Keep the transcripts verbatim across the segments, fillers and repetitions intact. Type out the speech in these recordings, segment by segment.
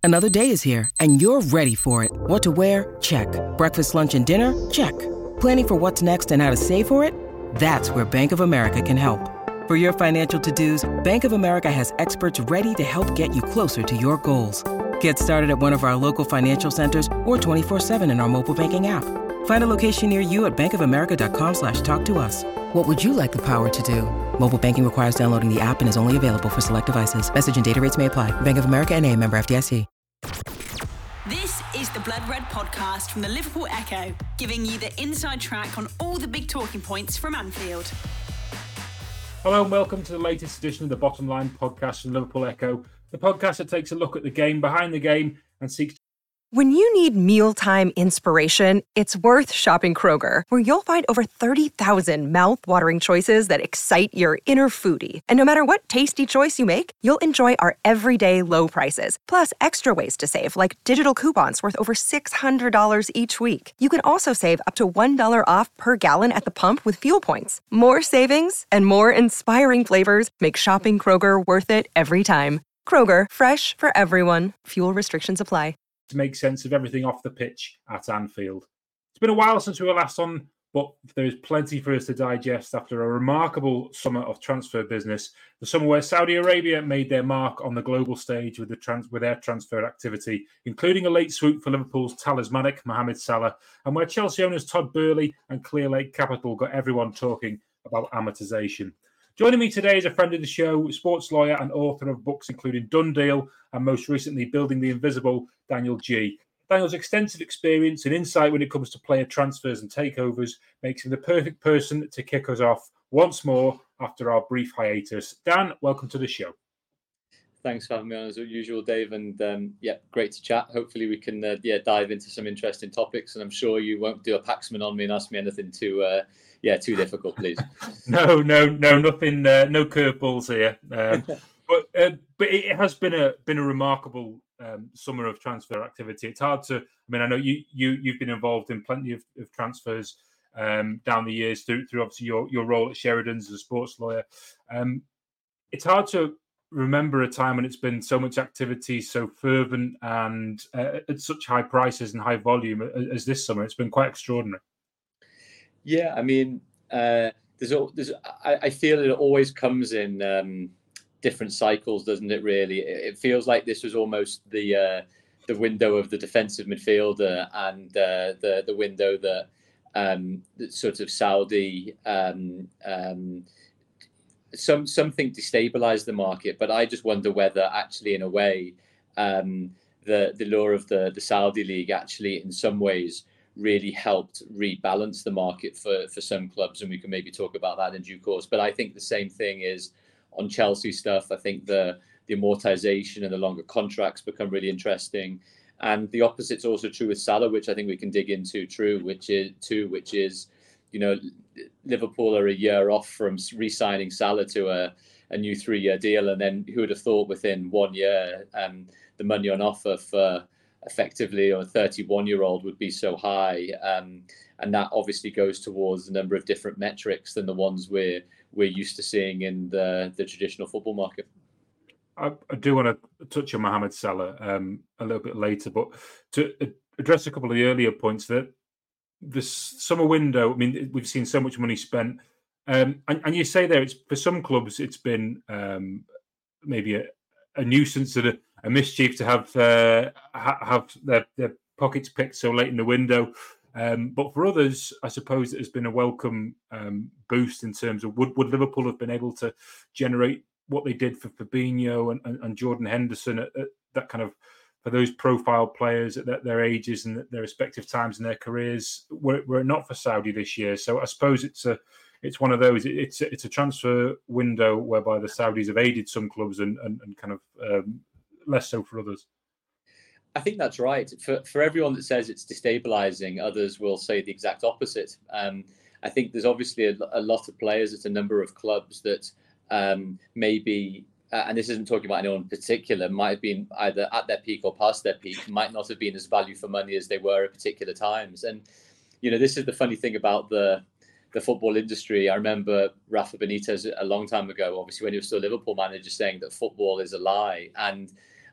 Another day is here, and you're ready for it. What to wear? Check. Breakfast, lunch, and dinner? Check. Planning for what's next and how to save for it? That's where Bank of America can help. For your financial to-dos, Bank of America has experts ready to help get you closer to your goals. Get started at one of our local financial centers or twenty-four seven in our mobile banking app. Find a location near you at bankofamerica.com slash talk to us. What would you like the power to do? Mobile banking requires downloading the app and is only available for select devices. Message and data rates may apply. Bank of America N A, member F D I C. This is the Blood Red podcast from the Liverpool Echo, giving you the inside track on all the big talking points from Anfield. Hello and welcome to the latest edition of the Bottom Line podcast from Liverpool Echo, the podcast that takes a look at the game behind the game and seeks. When you need mealtime inspiration, it's worth shopping Kroger, where you'll find over thirty thousand mouth-watering choices that excite your inner foodie. And no matter what tasty choice you make, you'll enjoy our everyday low prices, plus extra ways to save, like digital coupons worth over six hundred dollars each week. You can also save up to one dollar off per gallon at the pump with fuel points. More savings and more inspiring flavors make shopping Kroger worth it every time. Kroger, fresh for everyone. Fuel restrictions apply. To make sense of everything off the pitch at Anfield. It's been a while since we were last on, but there is plenty for us to digest after a remarkable summer of transfer business. The summer where Saudi Arabia made their mark on the global stage with the trans- with their transfer activity, including a late swoop for Liverpool's talismanic Mohamed Salah, and where Chelsea owners Todd Burley and Clear Lake Capital got everyone talking about amortization. Joining me today is a friend of the show, sports lawyer and author of books including Done Deal and most recently Building the Invisible, Daniel G. Daniel's extensive experience and insight when it comes to player transfers and takeovers makes him the perfect person to kick us off once more after our brief hiatus. Dan, welcome to the show. Thanks for having me on as usual, Dave. And um, yeah, great to chat. Hopefully we can uh, yeah dive into some interesting topics. And I'm sure you won't do a Paxman on me and ask me anything too uh, yeah too difficult, please. no, no, no, nothing, uh, no curveballs here. Um, but uh, but it has been a been a remarkable um, summer of transfer activity. It's hard to. I mean, I know you you you've been involved in plenty of, of transfers um, down the years through through obviously your your role at Sheridan's as a sports lawyer. Um, it's hard to remember a time when it's been so much activity, so fervent, and uh, at such high prices and high volume as, as this summer. It's been quite extraordinary. Yeah, I mean, uh, there's, there's, I, I feel it always comes in um, different cycles, doesn't it? Really, it feels like this was almost the uh, the window of the defensive midfielder and uh, the the window that, um, that sort of Saudi. Um, um, Some something destabilized the market, but I just wonder whether actually, in a way, um, the the lure of the the Saudi league actually, in some ways, really helped rebalance the market for for some clubs, and we can maybe talk about that in due course. But I think the same thing is on Chelsea stuff. I think the the amortization and the longer contracts become really interesting, and the opposite's also true with Salah, which I think we can dig into. True, which is too, which is, you know, Liverpool are a year off from re-signing Salah to a, a new three-year deal, and then who would have thought within one year um, the money on offer for effectively a thirty-one-year-old would be so high, um, and that obviously goes towards a number of different metrics than the ones we're we're used to seeing in the the traditional football market. I, I do want to touch on Mohamed Salah um, a little bit later, but to address a couple of the earlier points that. This summer window, I mean, we've seen so much money spent. Um, and, and you say there, it's for some clubs, it's been um, maybe a, a nuisance and a, a mischief to have uh, ha- have their, their pockets picked so late in the window. Um, but for others, I suppose it has been a welcome um, boost in terms of would, would Liverpool have been able to generate what they did for Fabinho and, and, and Jordan Henderson at, at that kind of for those profile players at their ages and their respective times in their careers, were, were it not for Saudi this year. So I suppose it's a it's one of those. It's a, it's a transfer window whereby the Saudis have aided some clubs and, and, and kind of um, less so for others. I think that's right. For for everyone that says it's destabilizing, others will say the exact opposite. Um, I think there's obviously a, a lot of players at a number of clubs that um, maybe. Uh, and this isn't talking about anyone in particular, might have been either at their peak or past their peak, might not have been as value for money as they were at particular times. And, you know, this is the funny thing about the the football industry. I remember Rafa Benitez a long time ago, obviously when he was still Liverpool manager, saying that football is a lie. And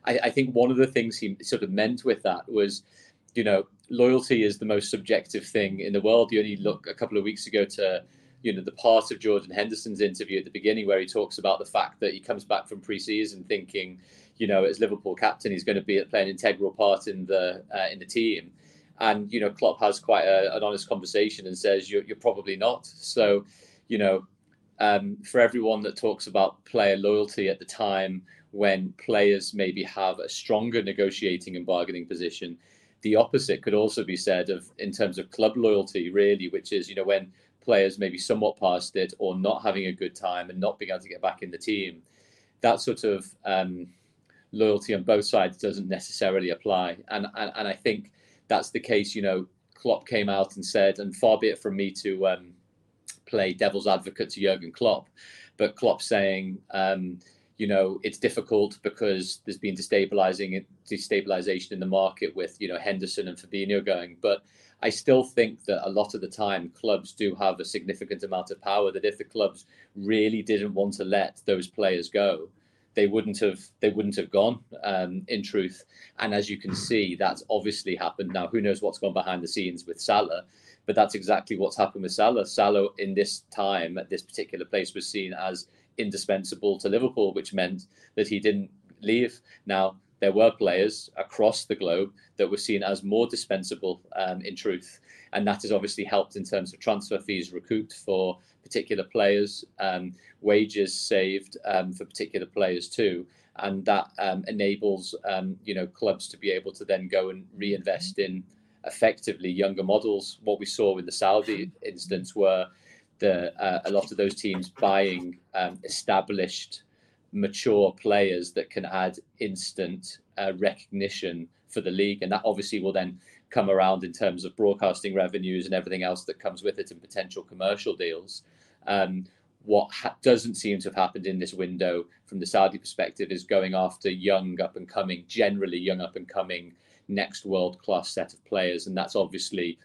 I, I think one of the things he sort of meant with that was, you know, loyalty is the most subjective thing in the world. You only look a couple of weeks ago to, you know, the part of Jordan Henderson's interview at the beginning where he talks about the fact that he comes back from pre-season thinking, you know, as Liverpool captain, he's going to be play an integral part in the uh, in the team. And, you know, Klopp has quite a, an honest conversation and says, you're, you're probably not. So, you know, um, for everyone that talks about player loyalty at the time when players maybe have a stronger negotiating and bargaining position, the opposite could also be said of in terms of club loyalty, really, which is, you know, when players maybe somewhat past it or not having a good time and not being able to get back in the team, that sort of um, loyalty on both sides doesn't necessarily apply. And, and and I think that's the case. You know, Klopp came out and said, and far be it from me to um, play devil's advocate to Jurgen Klopp, but Klopp saying, um, you know, it's difficult because there's been destabilizing destabilization in the market with, you know, Henderson and Fabinho going. But I still think that a lot of the time clubs do have a significant amount of power, that if the clubs really didn't want to let those players go, they wouldn't have they wouldn't have gone, um, in truth. And as you can see, that's obviously happened. Now, who knows what's gone behind the scenes with Salah, but that's exactly what's happened with Salah. Salah in this time at this particular place was seen as indispensable to Liverpool, which meant that he didn't leave. Now, there were players across the globe that were seen as more dispensable, um, in truth. And that has obviously helped in terms of transfer fees recouped for particular players, um, wages saved um, for particular players too. And that um, enables, um, you know, clubs to be able to then go and reinvest in effectively younger models. What we saw in the Saudi instance were the uh, a lot of those teams buying um, established, mature players that can add instant uh, recognition for the league. And that obviously will then come around in terms of broadcasting revenues and everything else that comes with it and potential commercial deals. Um, what ha- doesn't seem to have happened in this window from the Saudi perspective is going after young up and coming, generally young up and coming next world-class set of players. And that's obviously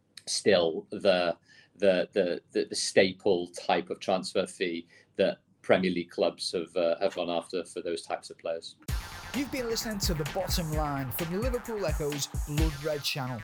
still the the the the, the staple type of transfer fee that Premier League clubs have uh, have gone after for those types of players. You've been listening to The Bottom Line from the Liverpool Echo's Blood Red channel.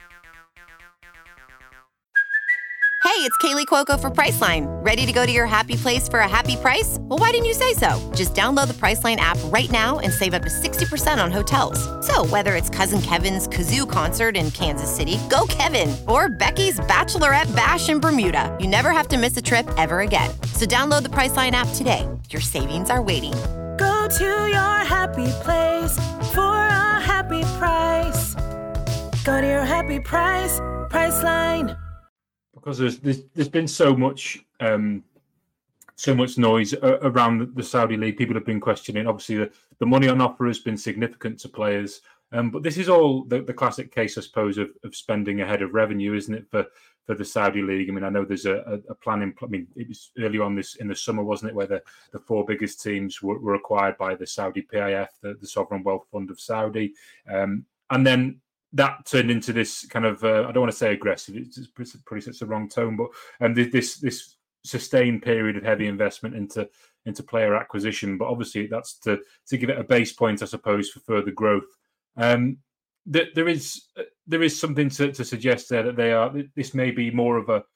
Hey, it's Kaylee Cuoco for Priceline. Ready to go to your happy place for a happy price? Well, why didn't you say so? Just download the Priceline app right now and save up to sixty percent on hotels. So whether it's Cousin Kevin's Kazoo Concert in Kansas City, go Kevin, or Becky's Bachelorette Bash in Bermuda, you never have to miss a trip ever again. So download the Priceline app today. Your savings are waiting. Go to your happy place for a happy price. Go to your happy price, Priceline. Because there's, there's there's been so much um, so much noise around the Saudi League. People have been questioning. Obviously, the, the money on offer has been significant to players. Um, but this is all the, the classic case, I suppose, of, of spending ahead of revenue, isn't it, for, for the Saudi League? I mean, I know there's a, a, a plan in. I mean, it was earlier on this in the summer, wasn't it, where the, the four biggest teams were, were acquired by the Saudi P I F, the, the Sovereign Wealth Fund of Saudi, um, and then that turned into this kind of, uh, I don't want to say aggressive, it's pretty such the wrong tone, but um, this this sustained period of heavy investment into into player acquisition. But obviously that's to to give it a base point, I suppose, for further growth. Um, there, there is there is something to, to suggest there that they are. This may be more of a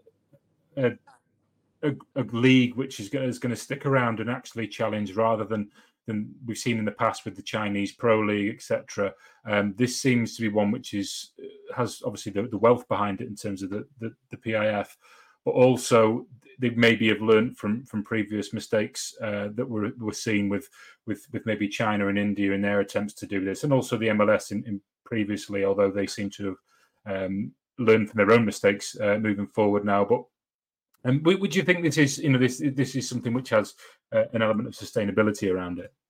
a, a, a league which is going, is going to stick around and actually challenge rather than than we've seen in the past with the Chinese Pro League, et cetera. Um, this seems to be one which is has obviously the, the wealth behind it in terms of the, the, the P I F, but also they maybe have learned from from previous mistakes uh, that were were seen with with with maybe China and India in their attempts to do this, and also the M L S in, in previously, although they seem to have um, learned from their own mistakes uh, moving forward now. But and um, would you think this is you know this this is something which has uh, an element of sustainability around it?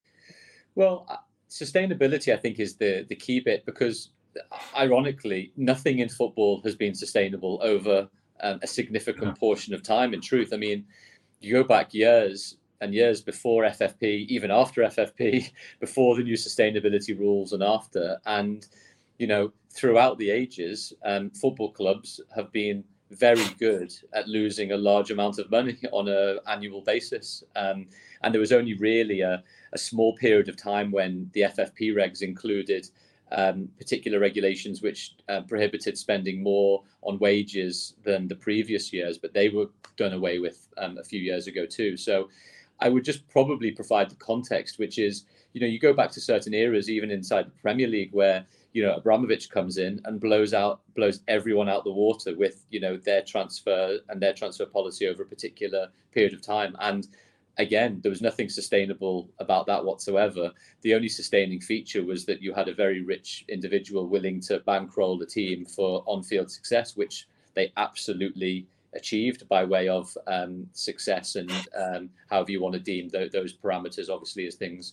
Well, sustainability, I think, is the, the key bit, because ironically, nothing in football has been sustainable over um, a significant yeah. portion of time, in truth. I mean, you go back years and years before F F P, even after F F P, before the new sustainability rules and after. And, you know, throughout the ages, um, football clubs have been very good at losing a large amount of money on an annual basis. Um, And there was only really a, a small period of time when the F F P regs included um, particular regulations which uh, prohibited spending more on wages than the previous years, but they were done away with um, a few years ago too. So I would just probably provide the context, which is, you know, you go back to certain eras, even inside the Premier League, where, you know, Abramovich comes in and blows out, blows everyone out the water with, you know, their transfer and their transfer policy over a particular period of time. And again, there was nothing sustainable about that whatsoever. The only sustaining feature was that you had a very rich individual willing to bankroll the team for on-field success, which they absolutely achieved by way of um, success and um, however you want to deem th- those parameters, obviously, as things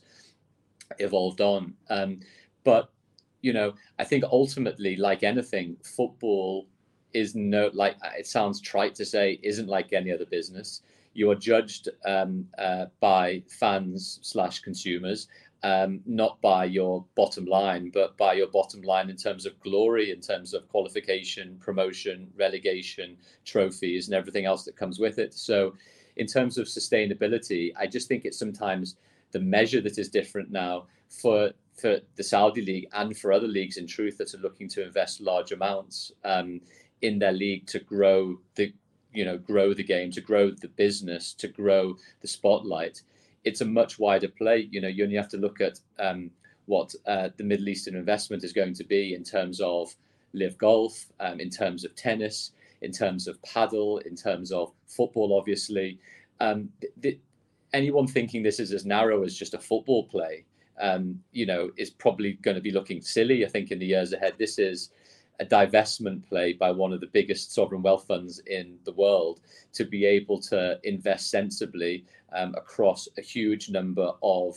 evolved on. Um, but, you know, I think ultimately, like anything, football is no, like, it sounds trite to say, isn't like any other business. You are judged um, uh, by fans slash consumers, um, not by your bottom line, but by your bottom line in terms of glory, in terms of qualification, promotion, relegation, trophies, and everything else that comes with it. So in terms of sustainability, I just think it's sometimes the measure that is different now for for the Saudi League and for other leagues, in truth, that are looking to invest large amounts um, in their league to grow the, you know, grow the game, to grow the business, to grow the spotlight. It's a much wider play. You know, you only have to look at um, what uh, the Middle Eastern investment is going to be in terms of live golf, um, in terms of tennis, in terms of paddle, in terms of football, obviously. Um, th- th- anyone thinking this is as narrow as just a football play, um, you know, is probably going to be looking silly, I think, in the years ahead. This is a divestment play by one of the biggest sovereign wealth funds in the world to be able to invest sensibly um, across a huge number of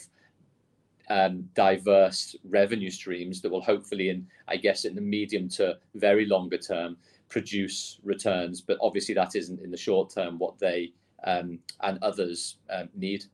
um, diverse revenue streams that will hopefully, in I guess, in the medium to very longer term, produce returns. But obviously that isn't in the short term what they um, and others um, need.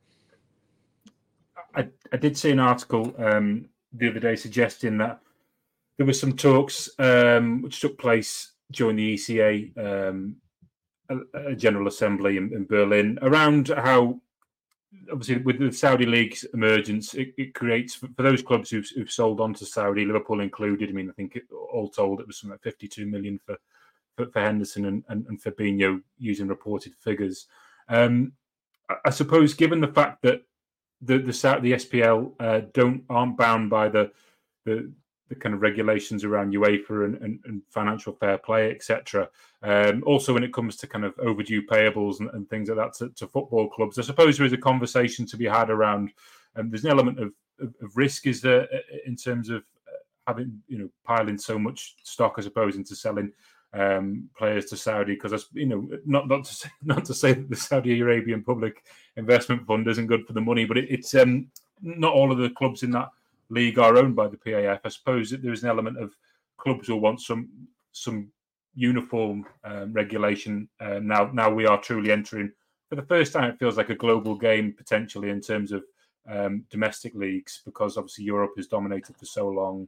I, I did see an article um, the other day suggesting that there were some talks um, which took place during the E C A um, a, a General Assembly in, in Berlin around how, obviously, with the Saudi League's emergence, it, it creates, for those clubs who've, who've sold on to Saudi, Liverpool included, I mean, I think it, all told it was something like fifty-two million for, for, for Henderson and, and, and Fabinho, using reported figures. Um, I, I suppose, given the fact that the the, the S P L uh, don't aren't bound by the the the kind of regulations around UEFA and, and, and financial fair play, et cetera. Um, also, when it comes to kind of overdue payables and, and things like that to, to football clubs, I suppose there is a conversation to be had around. Um, there's an element of, of, of risk, is there, in terms of having, you know, piling so much stock, I suppose, into selling um, players to Saudi, because that's, you know, not not to say, not to say that the Saudi Arabian Public Investment Fund isn't good for the money, but it, it's um, not all of the clubs in that league are owned by the P A F. I suppose that there is an element of clubs will want some some uniform um, regulation. Uh, now, now we are truly entering, for the first time, it feels like a global game potentially in terms of um, domestic leagues, because obviously Europe is dominated for so long.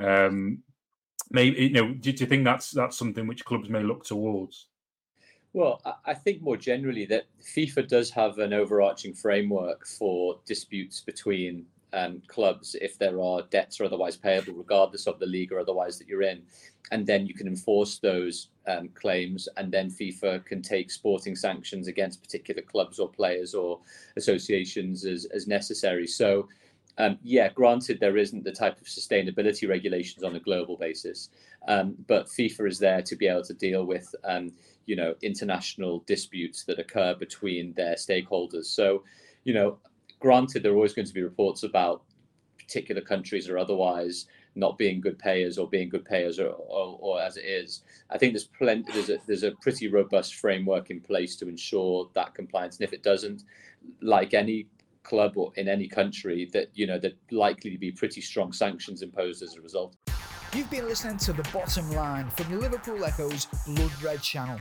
Um, maybe, you know, do, do you think that's that's something which clubs may look towards? Well, I think more generally that FIFA does have an overarching framework for disputes between Um, clubs if there are debts or otherwise payable, regardless of the league or otherwise that you're in, and then you can enforce those um, claims, and then FIFA can take sporting sanctions against particular clubs or players or associations as, as necessary. So um, yeah, granted, there isn't the type of sustainability regulations on a global basis, um, but FIFA is there to be able to deal with um, you know, international disputes that occur between their stakeholders. So, you know, granted, there are always going to be reports about particular countries or otherwise not being good payers or being good payers or, or, or as it is. I think there's plenty, there's a, there's a pretty robust framework in place to ensure that compliance. And if it doesn't, like any club or in any country, that, you know, there'd likely to be pretty strong sanctions imposed as a result. You've been listening to The Bottom Line from the Liverpool Echo's Blood Red channel.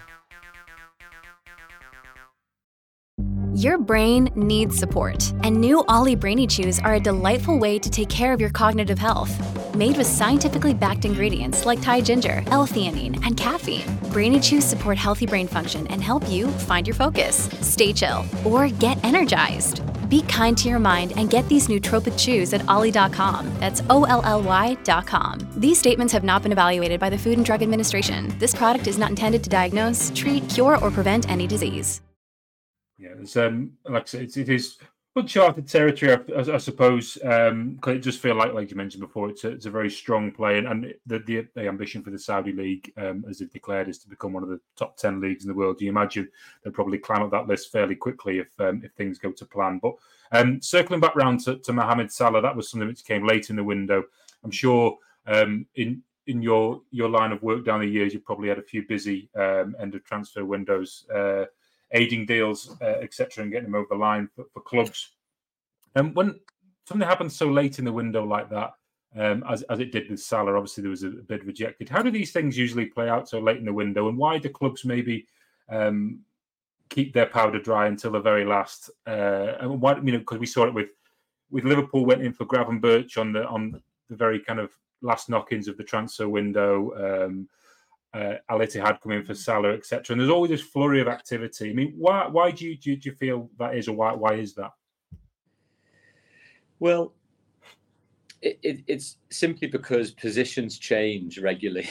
Your brain needs support, and new Ollie Brainy Chews are a delightful way to take care of your cognitive health. Made with scientifically backed ingredients like Thai ginger, L-theanine, and caffeine, Brainy Chews support healthy brain function and help you find your focus, stay chill, or get energized. Be kind to your mind and get these nootropic chews at ollie dot com. That's O L L Y dot com. These statements have not been evaluated by the Food and Drug Administration. This product is not intended to diagnose, treat, cure, or prevent any disease. Yeah, it's, um, like I said, it's, it is uncharted territory, I, I suppose. Um, cause it just feel like, like you mentioned before, it's a, it's a very strong play, and, and the, the the ambition for the Saudi League, um, as they've declared, is to become one of the top ten leagues in the world. Do you imagine they'll probably climb up that list fairly quickly if um, if things go to plan? But um, circling back round to, to Mohamed Salah, that was something which came late in the window. I'm sure um, in in your your line of work down the years, you've probably had a few busy um, end of transfer windows. Uh, aiding deals, uh, et cetera, and getting them over the line for, for clubs. And um, when something happens so late in the window like that, um, as, as it did with Salah, obviously there was a, a bid rejected. How do these things usually play out so late in the window, and why do clubs maybe um, keep their powder dry until the very last? Uh, and why, you know, because we saw it with with Liverpool went in for Gravenberch on the on the very kind of last knock-ins of the transfer window. Um, Uh, Al Ittihad come in for Salah, et cetera. And there's always this flurry of activity. I mean, why why do you do you, do you feel that is, or why why is that? Well, it, it, it's simply because positions change regularly.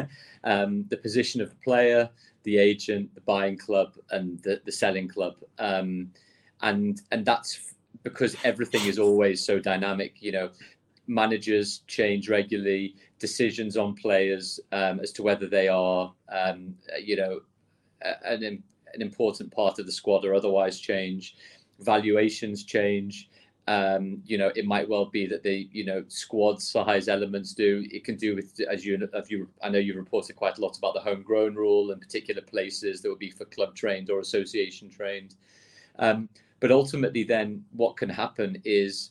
um, the position of the player, the agent, the buying club, and the, the selling club, um, and and that's because everything is always so dynamic. You know, managers change regularly. Decisions on players um, as to whether they are, um, you know, an, an important part of the squad or otherwise change. Valuations change. Um, you know, it might well be that the, you know, squad size elements do. It can do with, as you, as you, I know you reported quite a lot about the homegrown rule and particular places that would be for club trained or association trained. Um, but ultimately, then what can happen is,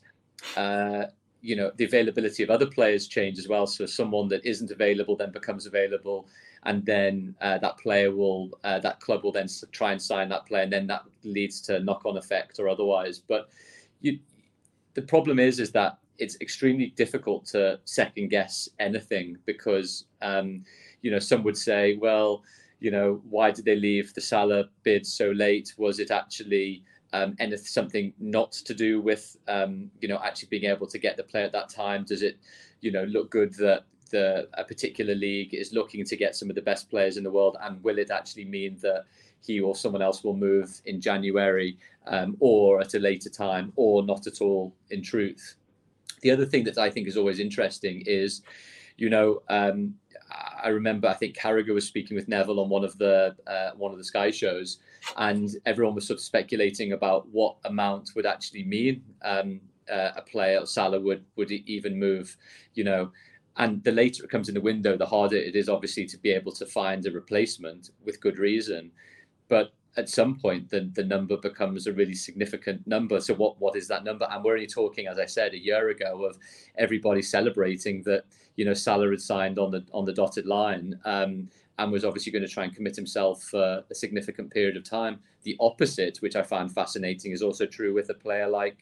uh, you know, the availability of other players change as well. So someone that isn't available then becomes available, and then uh, that player will, uh, that club will then try and sign that player, and then that leads to knock-on effect or otherwise. But you, the problem is, is that it's extremely difficult to second guess anything because, um, you know, some would say, well, you know, why did they leave the Salah bid so late? Was it actually Um, and it's something not to do with, um, you know, actually being able to get the player at that time? Does it, you know, look good that the a particular league is looking to get some of the best players in the world? And will it actually mean that he or someone else will move in January um, or at a later time, or not at all, in truth? The other thing that I think is always interesting is, you know, um, I remember, I think Carragher was speaking with Neville on one of the uh, one of the Sky shows, and everyone was sort of speculating about what amount would actually mean um, uh, a player, Salah, would would even move, you know. And the later it comes in the window, the harder it is, obviously, to be able to find a replacement with good reason. But at some point, the, the number becomes a really significant number. So what what is that number? And we're only talking, as I said, a year ago, of everybody celebrating that, you know, Salah had signed on the on the dotted line um, and was obviously going to try and commit himself for a significant period of time. The opposite, which I find fascinating, is also true with a player like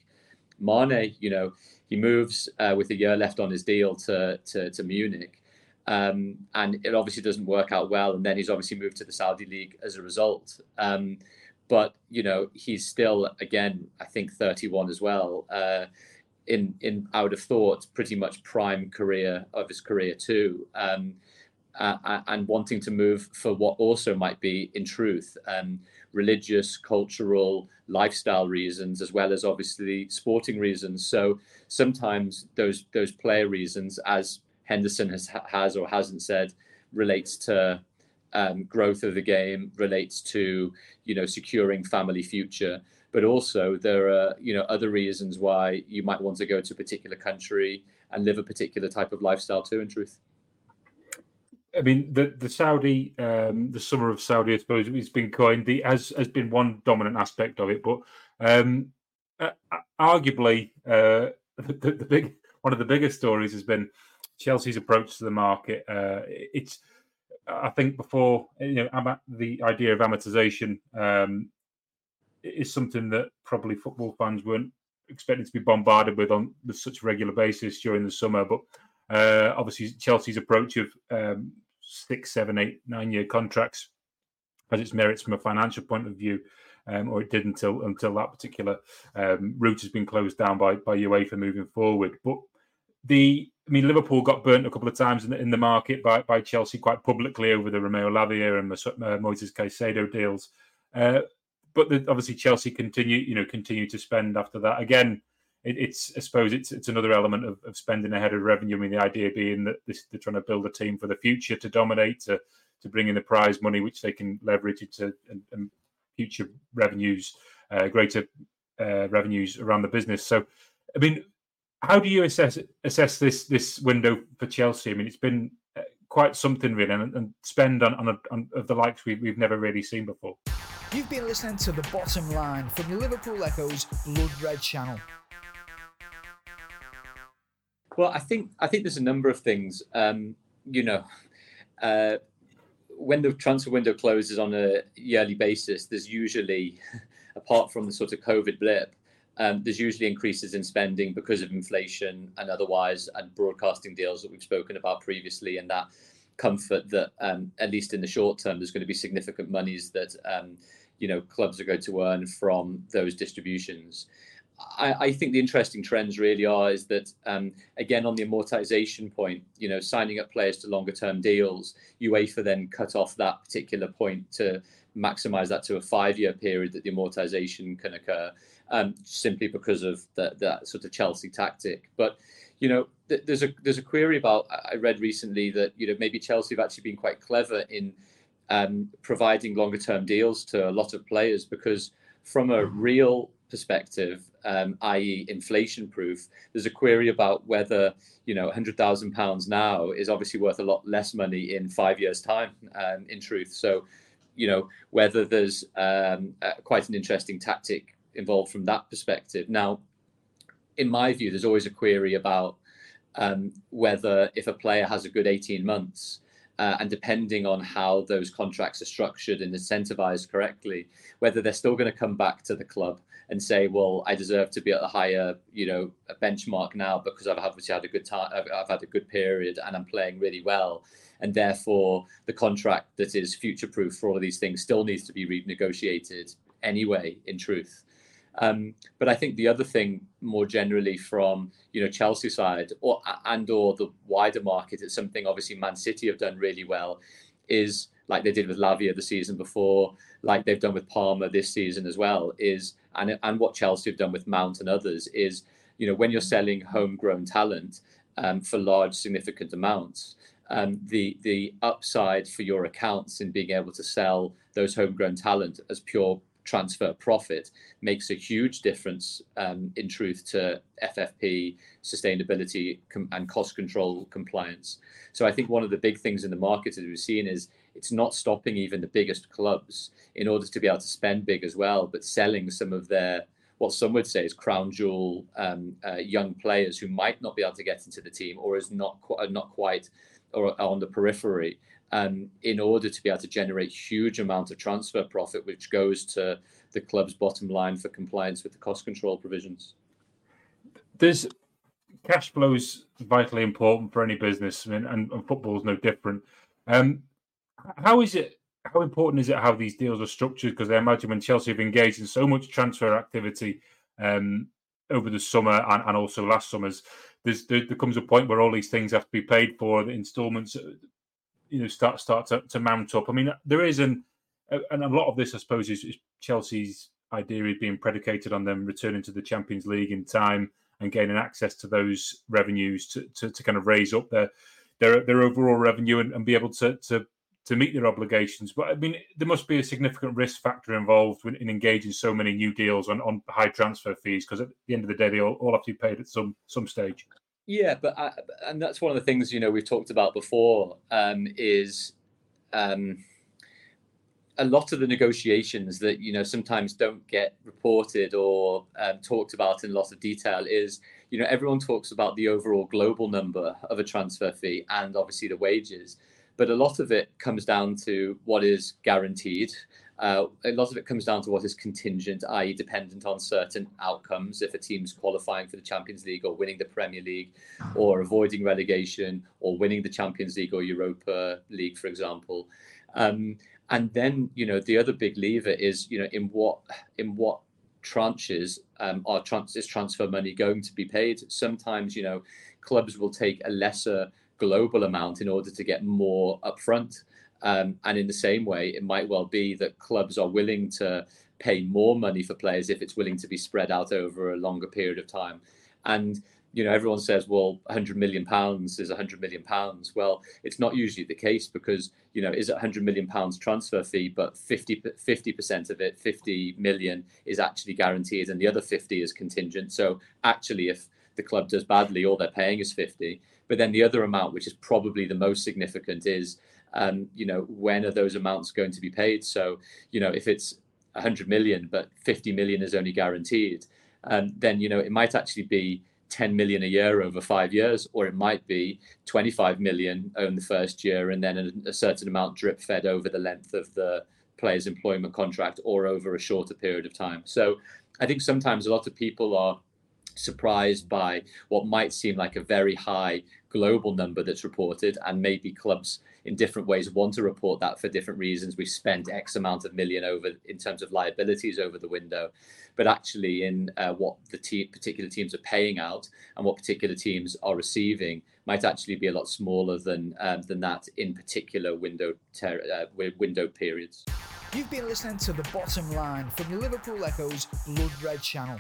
Mane. You know, he moves uh, with a year left on his deal to to, to Munich. Um, and it obviously doesn't work out well. And then he's obviously moved to the Saudi League as a result. Um, but, you know, he's still, again, I think thirty-one as well. Uh, in, in I would have thought, pretty much prime career of his career too. Um, uh, and wanting to move for what also might be, in truth, um, religious, cultural, lifestyle reasons, as well as obviously sporting reasons. So sometimes those those player reasons, as Henderson has has or hasn't said, relates to um, growth of the game, relates to, you know, securing family future. But also there are, you know, other reasons why you might want to go to a particular country and live a particular type of lifestyle too, in truth. I mean, the the Saudi, um, the summer of Saudi, I suppose it's been coined, the, has, has been one dominant aspect of it. But um, uh, arguably, uh, the, the big one of the biggest stories has been Chelsea's approach to the market. Uh, it's, I think, before, you know, the idea of amortization um, is something that probably football fans weren't expecting to be bombarded with on such a regular basis during the summer. But uh, obviously, Chelsea's approach of um, six, seven, eight, nine-year contracts has its merits from a financial point of view. um, or it did until until that particular um, route has been closed down by by UEFA moving forward. But the I mean, Liverpool got burnt a couple of times in the, in the market by, by Chelsea quite publicly over the Romeo Lavia and uh, Moises Caicedo deals. Uh, but the, obviously Chelsea continue, you know, continue to spend after that. Again, it, it's I suppose it's it's another element of, of spending ahead of revenue. I mean, the idea being that this, they're trying to build a team for the future to dominate, to to bring in the prize money, which they can leverage it to and, and future revenues, uh, greater uh, revenues around the business. So, I mean, how do you assess assess this this window for Chelsea? I mean, it's been quite something really, and, and spend on, on, a, on of the likes we, we've never really seen before. You've been listening to The Bottom Line from the Liverpool Echo's Blood Red channel. Well, I think I think there's a number of things. Um, you know, uh, when the transfer window closes on a yearly basis, there's usually, apart from the sort of COVID blip, Um, there's usually increases in spending because of inflation and otherwise, and broadcasting deals that we've spoken about previously, and that comfort that, um, at least in the short term, there's going to be significant monies that, um, you know, clubs are going to earn from those distributions. I, I think the interesting trends really are is that, um, again, on the amortization point, you know, signing up players to longer term deals, UEFA then cut off that particular point to maximize that to a five-year period that the amortization can occur. Um, simply because of the, that sort of Chelsea tactic. But, you know, th- there's a there's a query about, I read recently that, you know, maybe Chelsea have actually been quite clever in um, providing longer term deals to a lot of players, because from a real perspective, um, that is inflation proof, there's a query about whether, you know, one hundred thousand pounds now is obviously worth a lot less money in five years time, um, in truth. So, you know, whether there's um, uh, quite an interesting tactic involved from that perspective. Now, in my view, there's always a query about um, whether if a player has a good eighteen months, uh, and depending on how those contracts are structured and incentivized correctly, whether they're still going to come back to the club and say, well, I deserve to be at a higher, you know, a benchmark now because I've obviously had a good time, I've, I've had a good period and I'm playing really well. And therefore the contract that is future-proof for all of these things still needs to be renegotiated anyway, in truth. Um, but I think the other thing more generally from, you know, Chelsea side or and or the wider market, it's something obviously Man City have done really well, is like they did with Lavia the season before, like they've done with Palmer this season as well, is and and what Chelsea have done with Mount and others is, you know, when you're selling homegrown talent um, for large significant amounts, um, the the upside for your accounts in being able to sell those homegrown talent as pure transfer profit makes a huge difference, um, in truth, to F F P sustainability com- and cost control compliance. So I think one of the big things in the market, as we've seen, is it's not stopping even the biggest clubs in order to be able to spend big as well, but selling some of their, what some would say is crown jewel um, uh, young players who might not be able to get into the team or is not qu- not quite or on the periphery, Um, in order to be able to generate huge amount of transfer profit, which goes to the club's bottom line for compliance with the cost control provisions. There's cash flow is vitally important for any business, I mean, and, and football is no different. Um, how is it? How important is it how these deals are structured? Because I imagine when Chelsea have engaged in so much transfer activity um, over the summer and, and also last summer's, there's, there, there comes a point where all these things have to be paid for. The instalments, you know, start start to, to mount up. I mean, there is an and a lot of this, I suppose, is, is Chelsea's idea is being predicated on them returning to the Champions League in time and gaining access to those revenues to, to, to kind of raise up their their their overall revenue and, and be able to to to meet their obligations. But I mean, there must be a significant risk factor involved in engaging so many new deals on, on high transfer fees, because at the end of the day, they all, all have to be paid at some some stage. Yeah, but I, and that's one of the things, you know, we've talked about before, um, is um, a lot of the negotiations that, you know, sometimes don't get reported or um, talked about in a lot of detail is, you know, everyone talks about the overall global number of a transfer fee and obviously the wages, but a lot of it comes down to what is guaranteed. Uh, a lot of it comes down to what is contingent, that is dependent on certain outcomes. If a team's qualifying for the Champions League or winning the Premier League or avoiding relegation or winning the Champions League or Europa League, for example. Um, And then, you know, the other big lever is, you know, in what in what tranches um, are trans- is transfer money going to be paid? Sometimes, you know, clubs will take a lesser global amount in order to get more upfront. Um, and in the same way, it might well be that clubs are willing to pay more money for players if it's willing to be spread out over a longer period of time. And you know, everyone says, well, one hundred million pounds is one hundred million pounds. Well, it's not usually the case because, you know, is it one hundred million pounds transfer fee, but fifty percent of it, fifty million, is actually guaranteed and the other fifty is contingent. So actually, if the club does badly, all they're paying is fifty. But then the other amount, which is probably the most significant, is, um, you know, when are those amounts going to be paid? So, you know, if it's one hundred million, but fifty million is only guaranteed, um, then, you know, it might actually be ten million a year over five years, or it might be twenty-five million in the first year and then a, a certain amount drip fed over the length of the player's employment contract or over a shorter period of time. So I think sometimes a lot of people are surprised by what might seem like a very high global number that's reported, and maybe clubs in different ways want to report that for different reasons. We've spent X amount of million over in terms of liabilities over the window, but actually in uh, what the te- particular teams are paying out and what particular teams are receiving might actually be a lot smaller than um, than that in particular window ter- uh, window periods. You've been listening to The Bottom Line from the Liverpool Echo's Blood Red channel.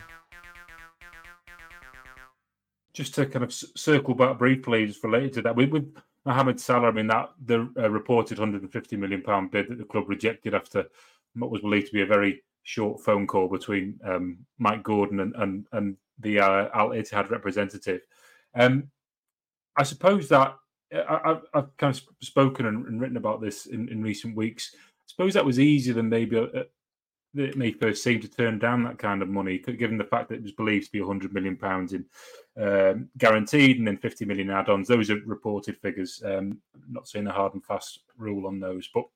Just to kind of circle back briefly, just related to that, with, with Mohamed Salah, I mean, that the uh, reported one hundred fifty million pounds bid that the club rejected after what was believed to be a very short phone call between um, Mike Gordon and and, and the uh, Al Ittihad representative. Um, I suppose that I, I've kind of spoken and, and written about this in, in recent weeks. I suppose that was easier than maybe uh, it may first seem to turn down that kind of money, given the fact that it was believed to be one hundred million pounds in um, guaranteed and then fifty million add-ons. Those are reported figures. Um, I'm not saying a hard and fast rule on those, but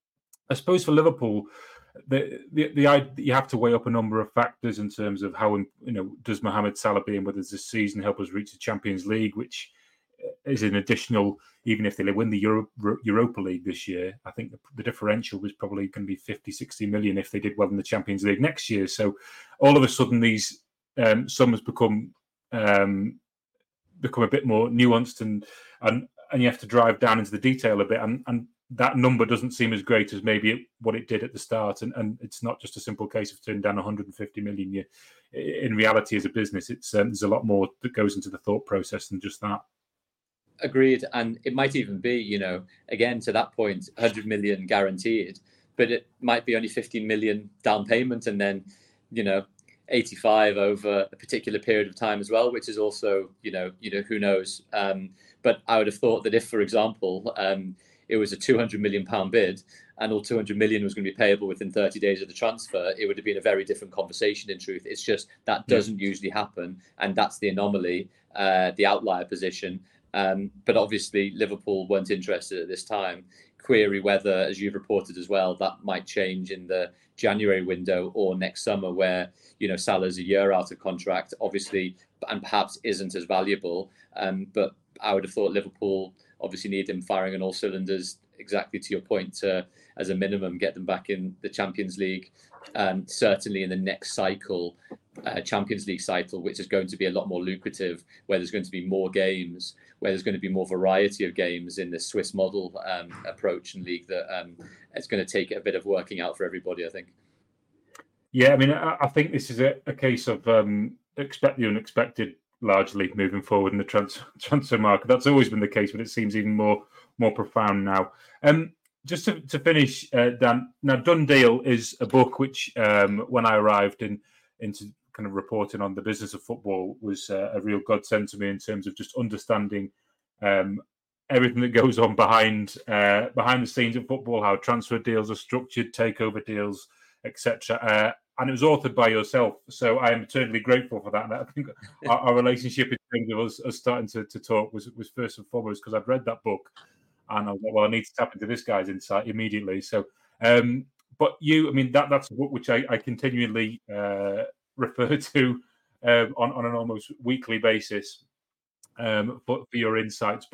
I suppose for Liverpool, the, the the you have to weigh up a number of factors in terms of how, you know, does Mohamed Salah being with us this season help us reach the Champions League, which is an additional, even if they win the Euro, Europa League this year, I think the, the differential was probably going to be fifty, sixty million if they did well in the Champions League next year. So all of a sudden these um, sums become um, become a bit more nuanced, and, and and you have to drive down into the detail a bit. And, and that number doesn't seem as great as maybe it, what it did at the start. And, and it's not just a simple case of turning down one hundred fifty million. You, in reality, as a business, it's um, there's a lot more that goes into the thought process than just that. Agreed. And it might even be, you know, again, to that point, one hundred million guaranteed, but it might be only fifteen million down payment and then, you know, eighty-five over a particular period of time as well, which is also, you know, you know, who knows. Um, but I would have thought that if, for example, um, it was a two hundred million pound bid and all two hundred million was going to be payable within thirty days of the transfer, it would have been a very different conversation in truth. It's just that doesn't yeah. usually happen. And that's the anomaly, uh, the outlier position. Um, but obviously Liverpool weren't interested at this time. Query whether, as you've reported as well, that might change in the January window or next summer, where, you know, Salah's a year out of contract, obviously, and perhaps isn't as valuable. Um, but I would have thought Liverpool obviously need him firing on all cylinders, exactly to your point, to, as a minimum, get them back in the Champions League. Um, certainly in the next cycle, uh, Champions League cycle, which is going to be a lot more lucrative, where there's going to be more games, where there's going to be more variety of games in the Swiss model um, approach and league, that um, it's going to take a bit of working out for everybody, I think. Yeah, I mean, I, I think this is a, a case of um, expect the unexpected largely moving forward in the trans- transfer market. That's always been the case, but it seems even more more profound now. Um, Just to, to finish, uh, Dan, now Done Deal is a book which, um, when I arrived in into kind of reporting on the business of football, was uh, a real godsend to me in terms of just understanding um, everything that goes on behind uh, behind the scenes of football, how transfer deals are structured, takeover deals, et cetera. Uh, and it was authored by yourself, so I am eternally grateful for that. And I think our, our relationship in terms of us, us starting to, to talk was was first and foremost because I'd read that book. And I was like, well, I need to tap into this guy's insight immediately. So, um, but you, I mean, that that's a book which I, I continually uh, refer to um, on, on an almost weekly basis um, for, for your insights. But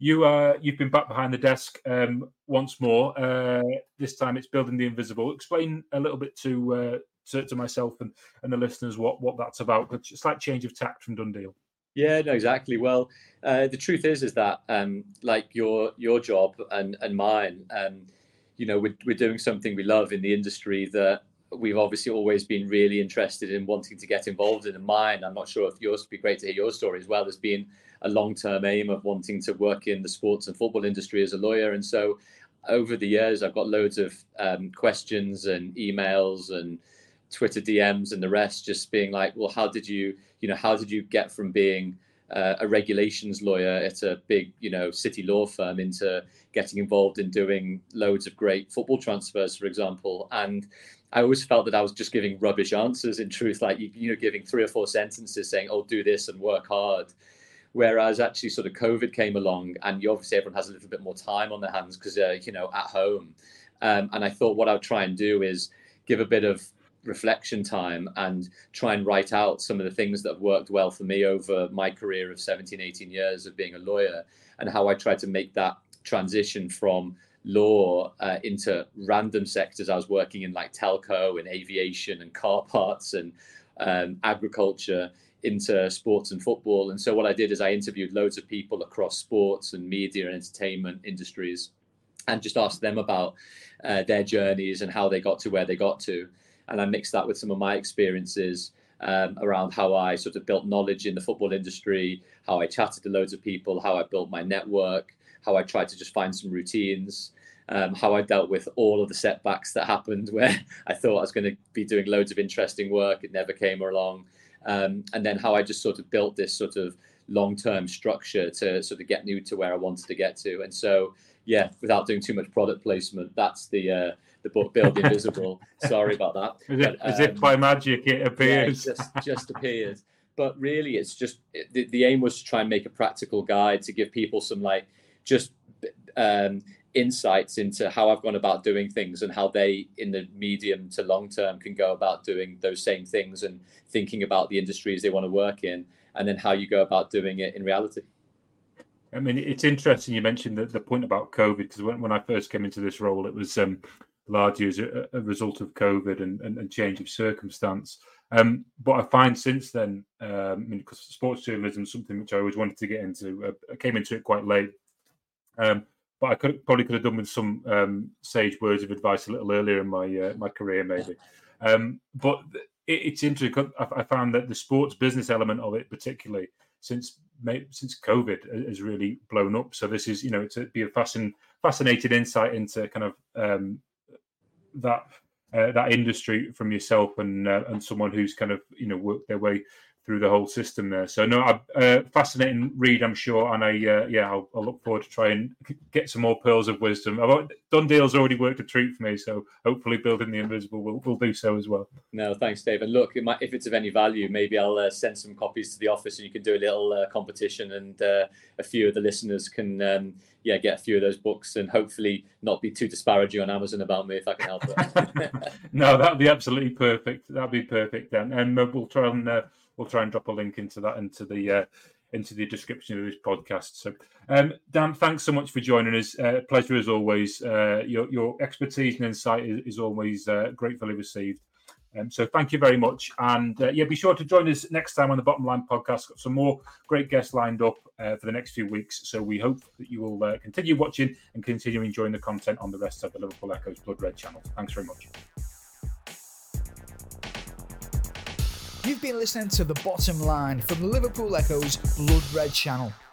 you are you've been back behind the desk um, once more. Uh, this time it's Building the Invisible. Explain a little bit to uh, to, to myself and, and the listeners what what that's about. It's a slight change of tact from Dundeel. Yeah, no, exactly. Well, uh, the truth is, is that um, like your your job and and mine, um, you know, we're we're doing something we love in the industry that we've obviously always been really interested in wanting to get involved in. And mine, I'm not sure if yours would be great to hear your story as well. There's been a long-term aim of wanting to work in the sports and football industry as a lawyer, and so over the years, I've got loads of um, questions and emails and Twitter D Ms and the rest, just being like, well, how did you, you know, how did you get from being uh, a regulations lawyer at a big, you know, city law firm into getting involved in doing loads of great football transfers, for example? And I always felt that I was just giving rubbish answers, in truth, like, you know, giving three or four sentences saying, oh, do this and work hard. Whereas actually sort of COVID came along, and you obviously everyone has a little bit more time on their hands because, uh, you know, at home. Um, and I thought what I would try and do is give a bit of reflection time and try and write out some of the things that have worked well for me over my career of seventeen, eighteen years of being a lawyer, and how I tried to make that transition from law uh, into random sectors. I was working in like telco and aviation and car parts and um, agriculture, into sports and football. And so what I did is I interviewed loads of people across sports and media and entertainment industries and just asked them about uh, their journeys and how they got to where they got to. And I mixed that with some of my experiences um, around how I sort of built knowledge in the football industry, how I chatted to loads of people, how I built my network, how I tried to just find some routines, um, how I dealt with all of the setbacks that happened where I thought I was going to be doing loads of interesting work. It never came along. Um, and then how I just sort of built this sort of long-term structure to sort of get me to where I wanted to get to. And so, yeah, without doing too much product placement, that's the uh, the book Build the Invisible. Sorry about that. As if, but, um, as if by magic it appears. Yeah, it just, just appeared. But really, it's just the, the aim was to try and make a practical guide to give people some like just um, insights into how I've gone about doing things and how they, in the medium to long term, can go about doing those same things and thinking about the industries they want to work in, and then how you go about doing it in reality. I mean, it's interesting you mentioned the, the point about COVID, because when, when I first came into this role, it was um, largely as a, a result of COVID and, and, and change of circumstance. Um, but I find since then, um, I mean, because sports journalism is something which I always wanted to get into. Uh, I came into it quite late. Um, But I could probably could have done with some um, sage words of advice a little earlier in my uh, my career, maybe. Um, but it, it's interesting. I, I found that the sports business element of it, particularly since since COVID, has really blown up. So this is, you know, to be a fascin, fascinating insight into kind of um, that uh, that industry from yourself and uh, and someone who's kind of, you know, worked their way through the whole system there. So no, uh, fascinating read, I'm sure, and I uh, yeah, I'll, I'll look forward to try and get some more pearls of wisdom. I've, Dundeel's already worked a treat for me, so hopefully Building the Invisible will will do so as well. No, thanks, Dave. And look, it might, if it's of any value, maybe I'll uh, send some copies to the office, and you can do a little uh, competition, and uh, a few of the listeners can um, yeah get a few of those books, and hopefully not be too disparaging on Amazon about me if I can help it. No, that'd be absolutely perfect. That'd be perfect then, and uh, we'll try and. Uh, We'll try and drop a link into that into the uh, into the description of this podcast. So, um, Dan, thanks so much for joining us. Uh, pleasure as always. Uh, your your expertise and insight is, is always uh, gratefully received. Um, so, thank you very much. And uh, yeah, be sure to join us next time on the Bottom Line Podcast. Got some more great guests lined up uh, for the next few weeks. So, we hope that you will uh, continue watching and continue enjoying the content on the rest of the Liverpool Echo's Blood Red channel. Thanks very much. You've been listening to The Bottom Line from the Liverpool Echo's Blood Red channel.